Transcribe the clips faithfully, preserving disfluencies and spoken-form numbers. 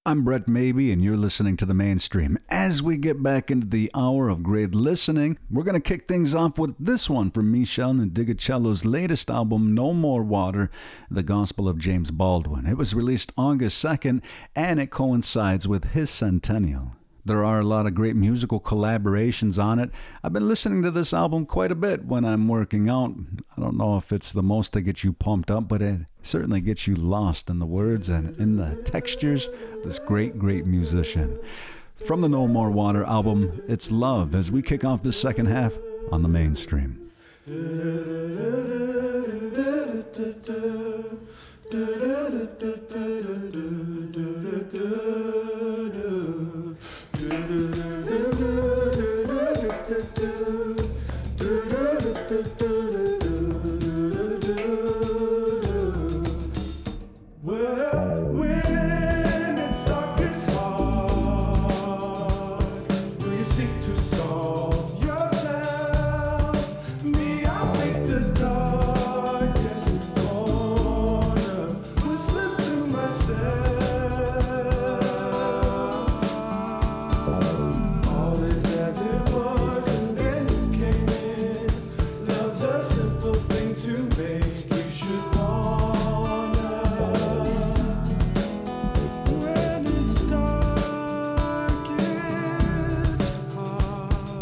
I'm Brett Maybe, and you're listening to The Mainstream. As we get back into the hour of great listening, we're going to kick things off with this one from Michel Ndegeocello's latest album, No More Water, The Gospel of James Baldwin. It was released August second, and it coincides with his centennial. There are a lot of great musical collaborations on it. I've been listening to this album quite a bit when I'm working out. I don't know if it's the most to get you pumped up, but it certainly gets you lost in the words and in the textures of this great, great musician. From the No More Water album, it's Love, as we kick off the second half on The Mainstream. Well, when it's dark, it's hard. Will you seek to solve yourself? Me, I'll take the darkest corner, whistling to myself. All is as it was, and then you came in. Love's a simple thing to make you should want. When it's dark, it's hard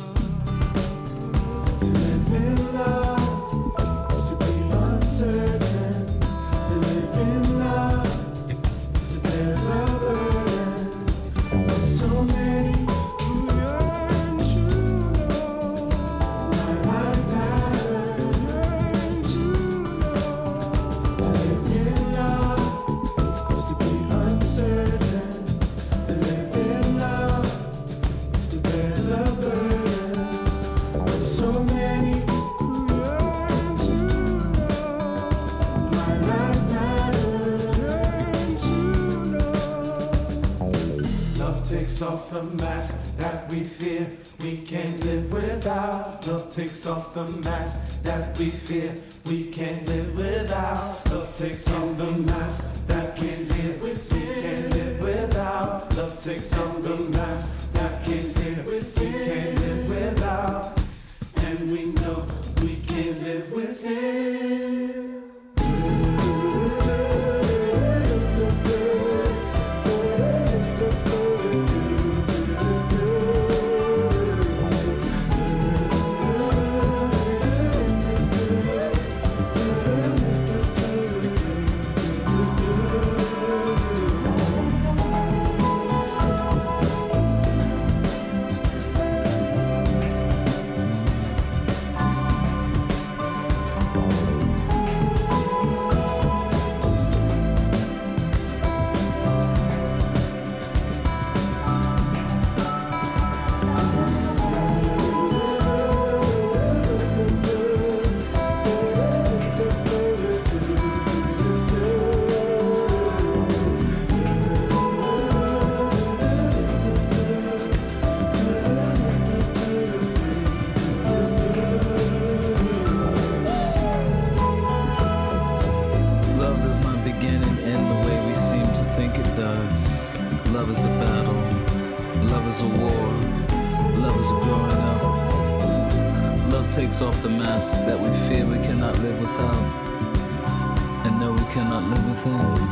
to live in love, is to be uncertain. To live in love is to bear the burden of so many who yearn to know my life matters. Yearn to know. To live in love is to be uncertain. To live in love is to bear the burden of so many who yearn to know my life matters. Yearn to know. Love takes off the mask that we fear we can't live without. Love takes off the mask that we fear we can't live without. Love takes off the mask that we fear we can't live without. Love takes off the mask that we fear we can't live without. And we know we can live with it. Love does not begin and end the way we seem to think it does. Love is a battle. Love is a war. Love is a growing up. Love takes off the mask that we fear we cannot live without. And no, we cannot live within.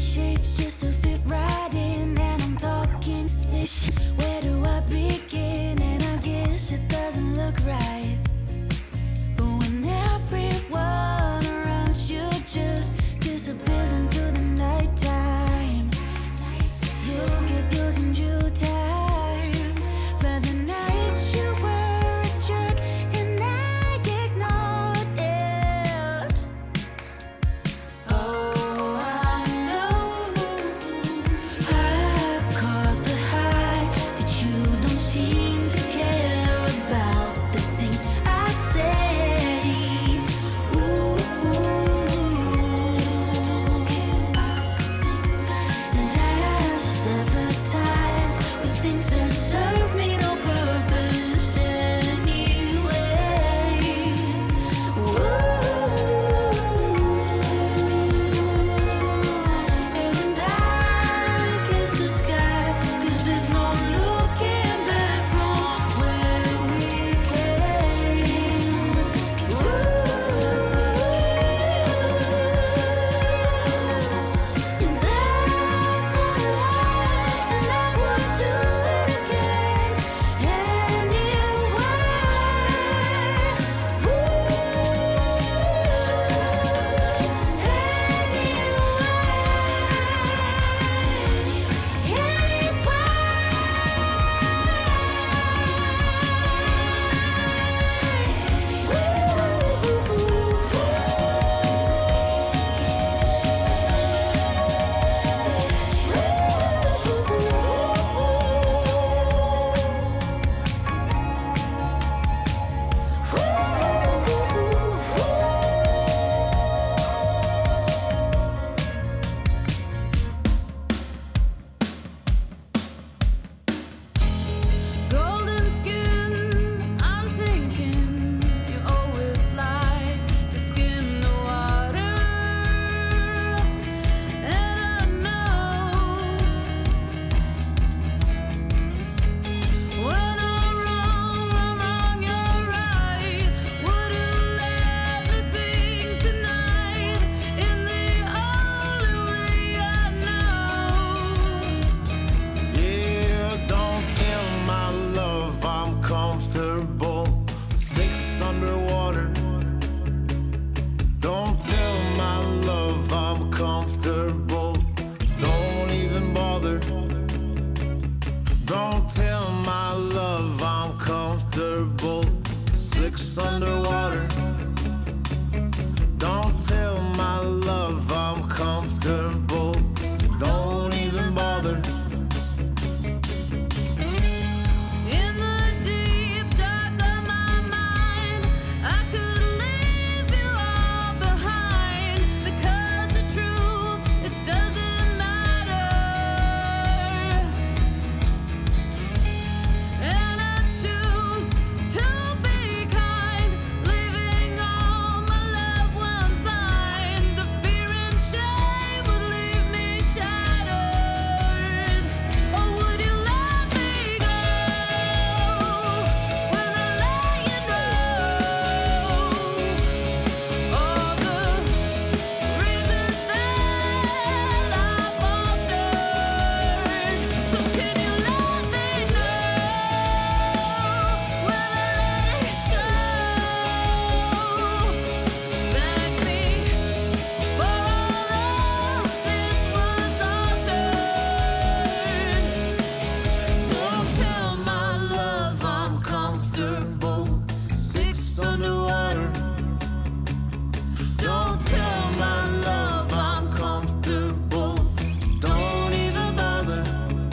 shapes just to fit right in. And I'm talking this. Where do I begin? And I guess it doesn't look right. But when everyone around you just disappears into the nighttime, you'll get yours in due time. For the night you were a jerk and I ignored it. Oh, I know I caught the high that you don't seem to care about the things I say. Ooh, and I sever ties with things that serve me no purpose anyway. Ooh, and I kiss the sky, 'cause there's no looking back from where we came. Ooh, and I fall in love, and I would do it again anyway. Golden skin, I'm sinking. You always lie to skim the water, and I know when I'm wrong, I'm wrong, you're right. Would you let me sing tonight in the only way I know? Yeah, don't tell my love I'm comfortable. Six underwater. Don't tell my love I'm comfortable. Don't even bother. Don't tell my love I'm comfortable. Six underwater. Don't tell my love I'm comfortable. Don't even bother. In the deep dark of my mind, I could leave you all behind, because the truth, it doesn't matter. And I choose to be kind, leaving all my loved ones blind. The fear and shame would leave me shattered. Or would you let me go when I let you know all the reasons that I faltered? So can you let me know when I let it show? Thank me for all of this was altered. Don't tell my love I'm comfortable. Six underwater. Don't tell my love I'm comfortable. Don't even bother.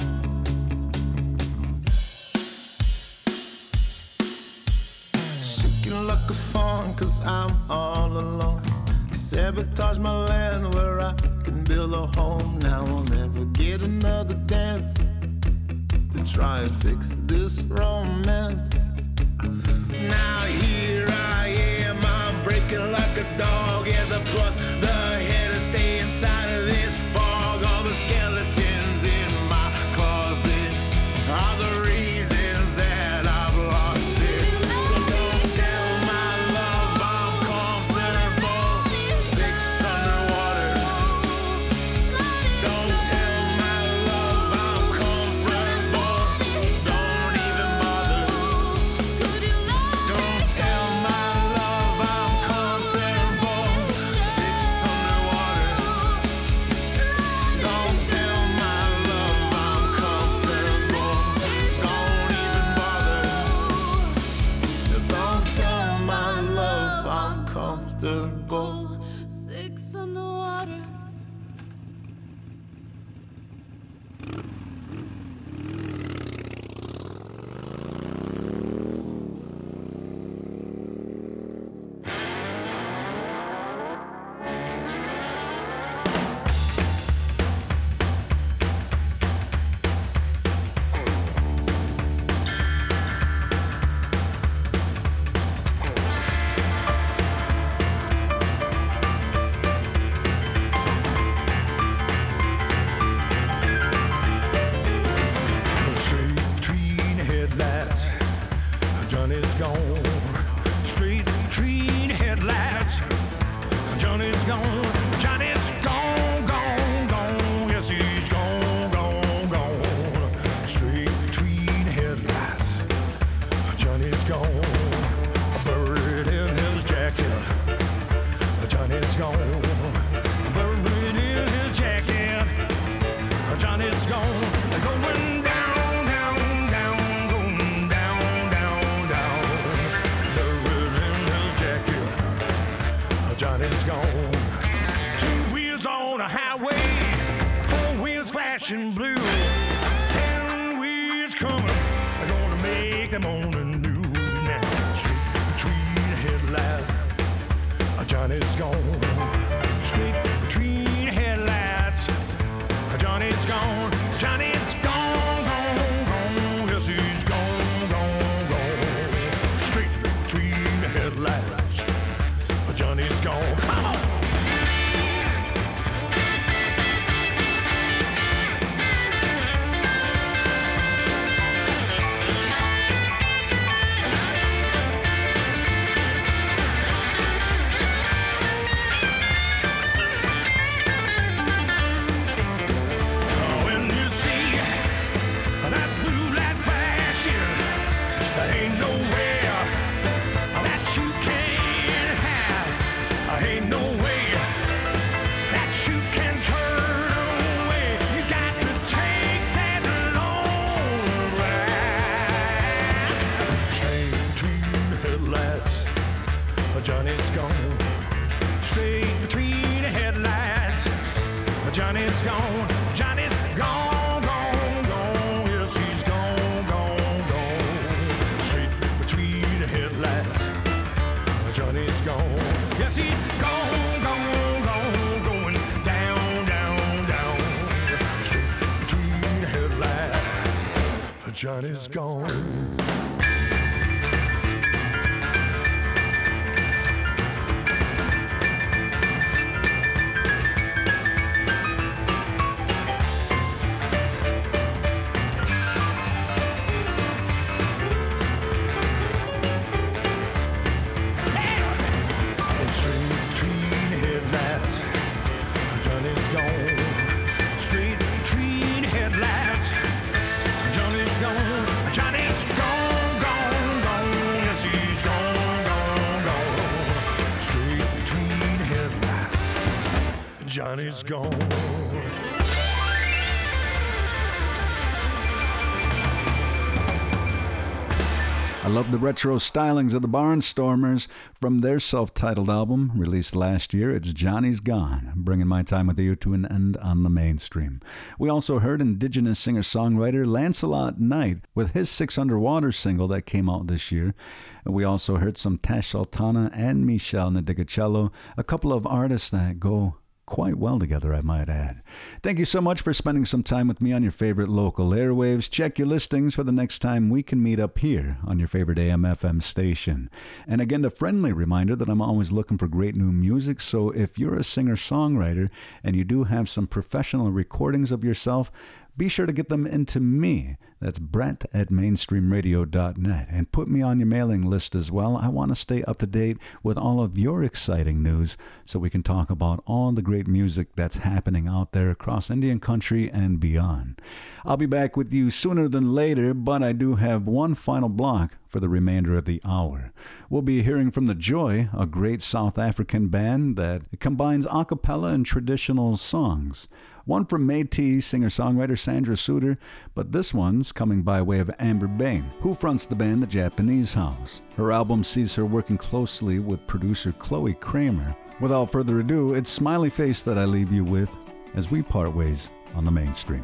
Shaking like a fawn, 'cause I'm all alone. Sabotage my land where I can build a home. Now I'll never get another dance to try and fix this romance. Now here I am, I'm breaking like a dog as I pluck the head and stay inside of this fog. All the skeletons in my closet are the reasons that I've lost it. So don't tell my love I'm comfortable. Six underwater. comfortable. Six underwater. Johnny's gone. Johnny's gone. I love the retro stylings of the Barnstormers from their self-titled album released last year. It's Johnny's Gone, bringing my time with you to an end on the mainstream. We also heard Indigenous singer-songwriter Lancelot Knight with his Six Underwater single that came out this year. And we also heard some Tash Sultana and Michelle Nadigacello, a couple of artists that go quite well together, I might add. Thank you so much for spending some time with me on your favorite local airwaves. Check your listings for the next time we can meet up here on your favorite A M F M station. And again, a friendly reminder that I'm always looking for great new music, so if you're a singer-songwriter and you do have some professional recordings of yourself, be sure to get them into me. That's Brett at mainstream radio dot net. And put me on your mailing list as well. I want to stay up to date with all of your exciting news so we can talk about all the great music that's happening out there across Indian country and beyond. I'll be back with you sooner than later, but I do have one final block for the remainder of the hour. We'll be hearing from The Joy, a great South African band that combines a cappella and traditional songs. One from Métis singer-songwriter Sandra Suter, but this one's coming by way of Amber Bain, who fronts the band The Japanese House. Her album sees her working closely with producer Chloe Kramer. Without further ado, it's Smiley Face that I leave you with as we part ways on the Mainstream.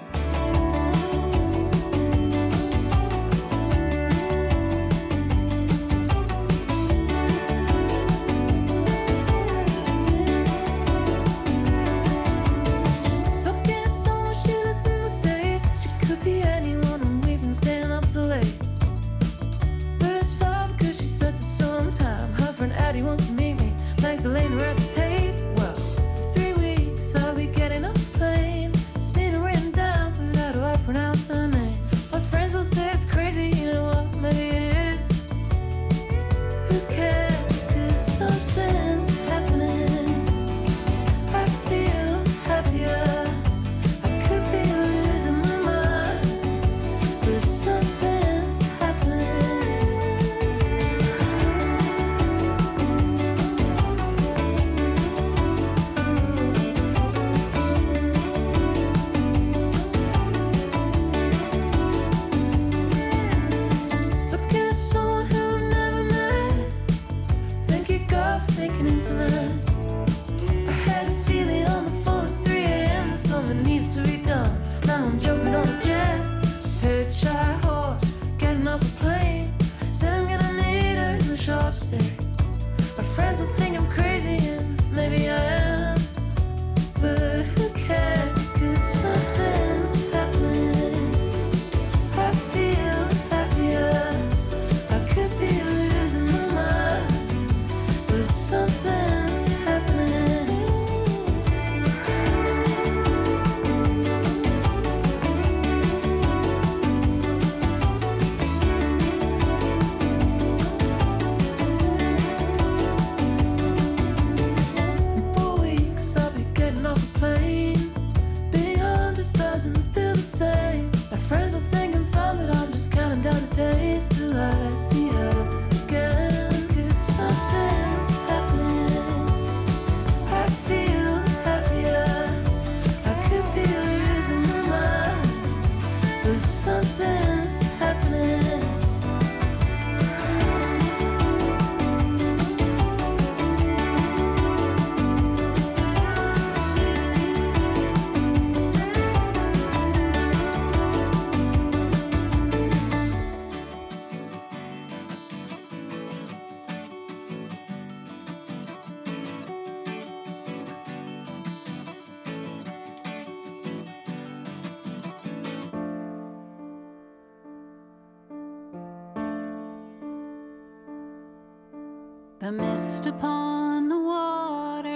The mist upon the water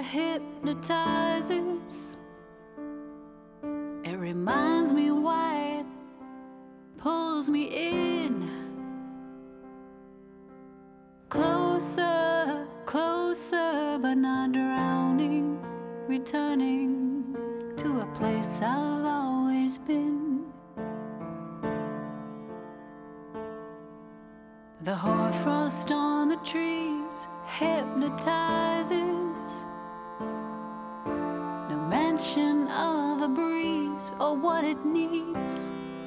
hypnotizes. It reminds me why it pulls me in. Closer, closer, but not drowning. Returning to a place I've always been. The hoarfrost on the trees hypnotizes. No mention of a breeze or what it needs.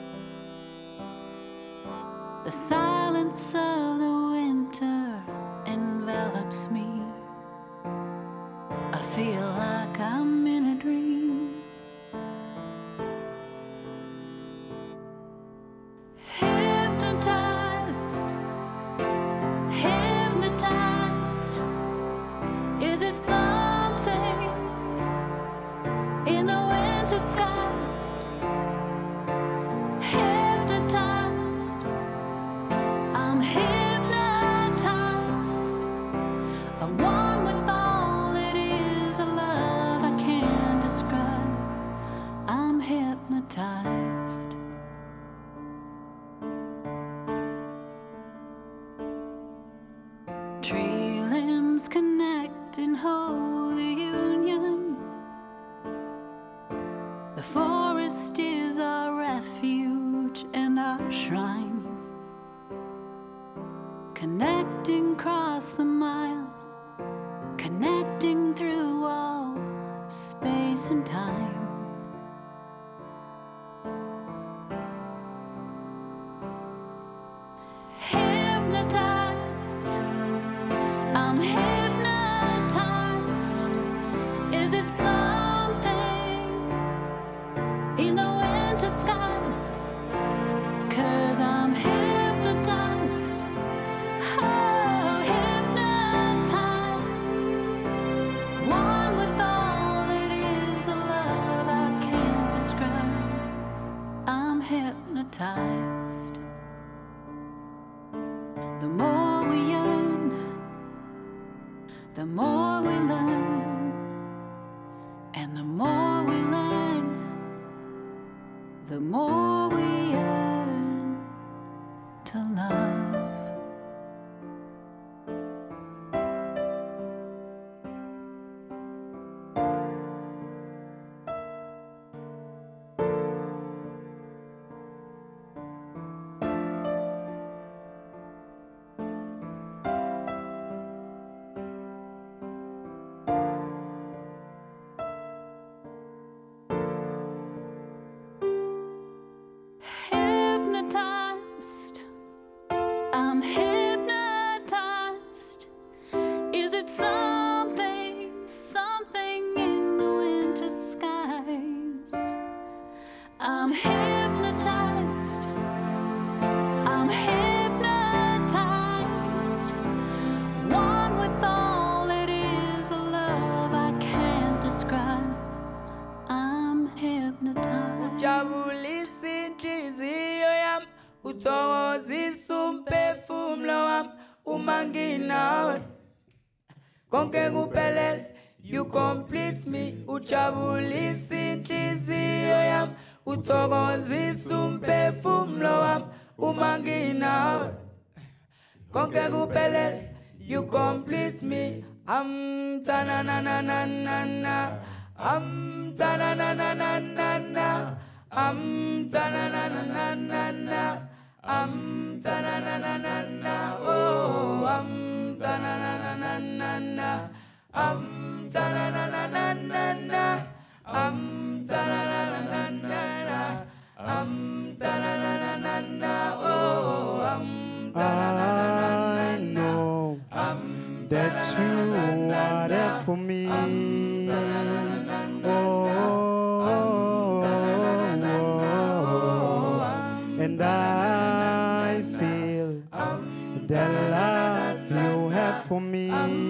The silence of the winter envelops me. I feel like I'm in a dream. Hypnotized, hypnotized. Is it something in the winter skies? Hypnotized, I'm hypnotized. I'm one with all it is, a love I can't describe. I'm hypnotized. Tree limbs connect in holy union. The forest is our refuge and our shrine. Connecting across the miles, connecting through all space and time. I'm hypnotized. Is it something in the winter skies? 'Cause I'm hypnotized. Oh, hypnotized. One with all that is a love I can't describe. I'm hypnotized. The more we yearn, the more we learn, and the more we learn, the more we yearn to love. Hypnotized. I'm hypnotized. Is it something, something in the winter skies? I'm hypnotized. I'm hypnotized. One with all that is a love I can't describe. I'm hypnotized. Ujabulisa inhliziyo yam, uthokozisa umphefumulo wam uma nginawe. Konke kuphelele, you complete me. Ujabulisa inhliziyo yam, uthokozisa umphefumulo wam uma nginawe. Konke kuphelele, you complete me. Am ta na na na na na na. Am ta na na na na na na. Am ta na na na na na na. Am ta na na na na na. Oh, am ta na na na na na na. Am ta na na na na na na. Am ta na na na na na na. Am ta na na na na na. Oh, am ta na na na na na. I know that you are there for me. Oh, and I feel the love you have for me.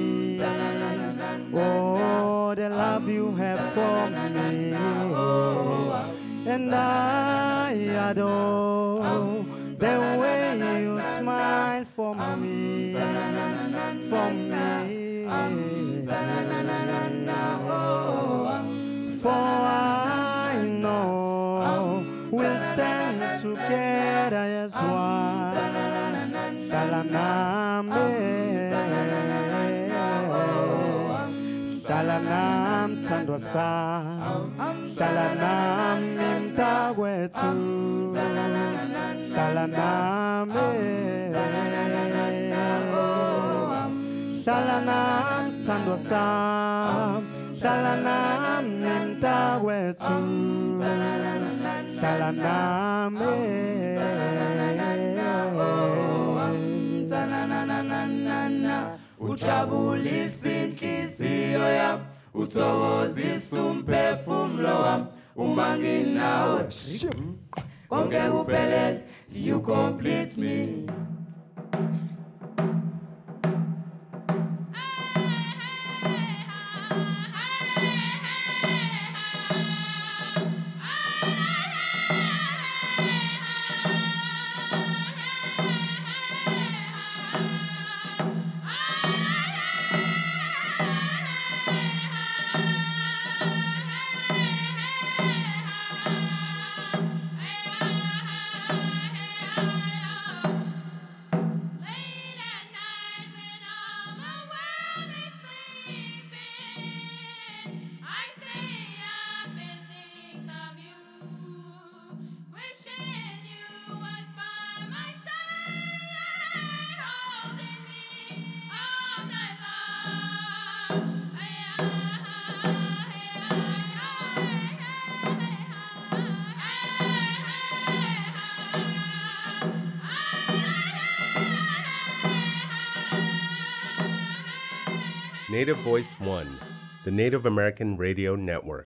Oh, the love you have for me. And I adore the way you smile for me, for me. For I know we'll stand together as one. Salaname, Salanam Sandwasa, Salanam Mimtagwetu, Salaname, Salanam Sandwasa, Salanam Mimtagwetu, Salaname. Ujabulisa inhliziyo yam, uthokozisa umphefumulo wam uma nginawe. Konke kuphelele, you complete me. Hey, Native Voice One, the Native American Radio Network.